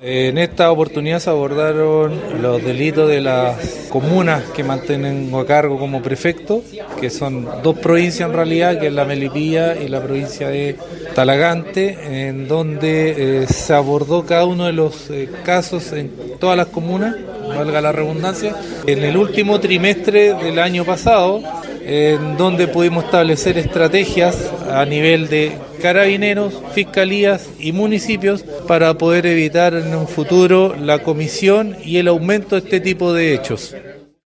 En esta oportunidad se abordaron los delitos de las comunas que mantienen a cargo como prefecto, que son dos provincias en realidad, que es la Melipilla y la provincia de Talagante, en donde se abordó cada uno de los casos en todas las comunas, valga la redundancia, en el último trimestre del año pasado, en donde pudimos establecer estrategias a nivel de carabineros, fiscalías y municipios para poder evitar en un futuro la comisión y el aumento de este tipo de hechos.